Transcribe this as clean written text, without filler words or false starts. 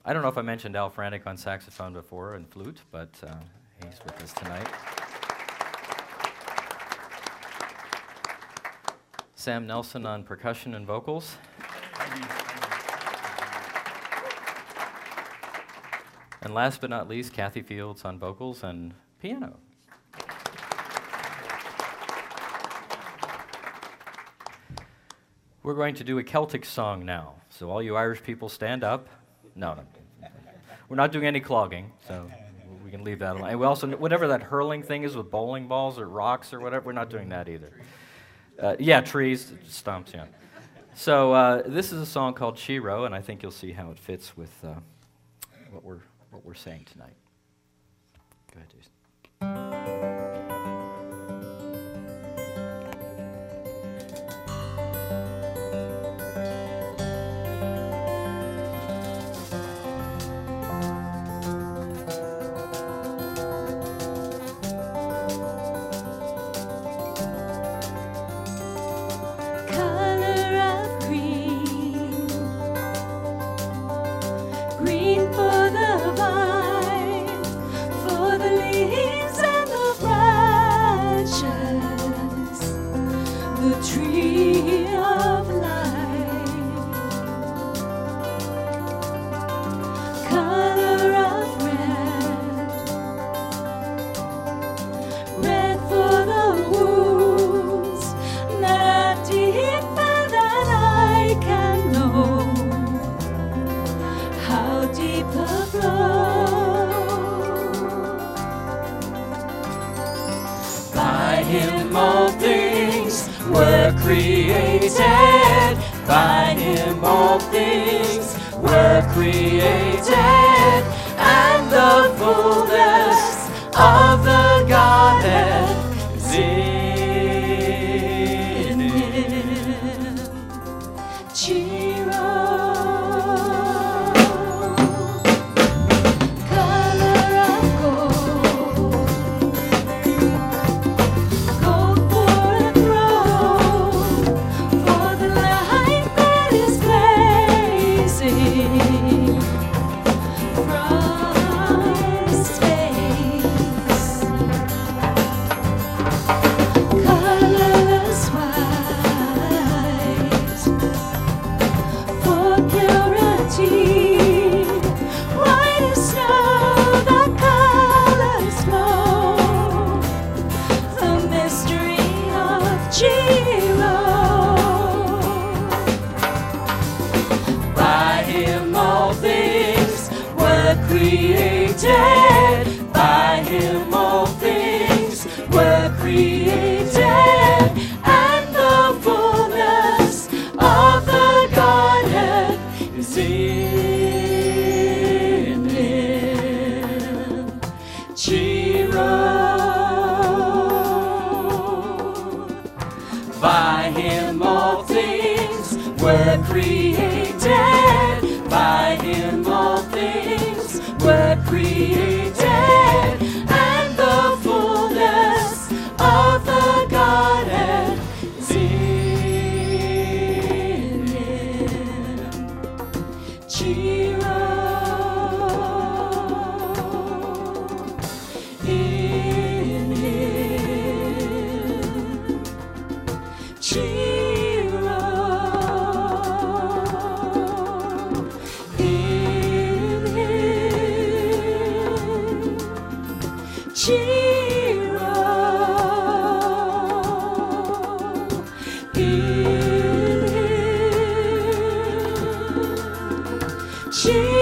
I don't know if I mentioned Al Franek on saxophone before and flute, but he's with us tonight. Sam Nelson on percussion and vocals. And last but not least, Kathy Fields on vocals and piano. We're going to do a Celtic song now. So all you Irish people stand up. No. We're not doing any clogging, so we can leave that alone. And we also, whatever that hurling thing is with bowling balls or rocks or whatever, we're not doing that either. Yeah, trees, stumps, yeah. So this is a song called Shiro, and I think you'll see how it fits with what we're saying tonight. Go ahead, Jason. By him all things were created, and the fullness of the Godhead is in him. Chiro, color of gold, gold for a throne, for the light that is blazing from space. Colorless white for purity, white as snow, the colors flow, the mystery of Chiro. By him all things were created, by him all things were created, and the fullness of the Godhead is in him. Chiro. By him all things were created, by him all things were created, and the fullness of the Godhead is in him. Chiro, in him. Chiro, in him. Chiro, in him. Chiro.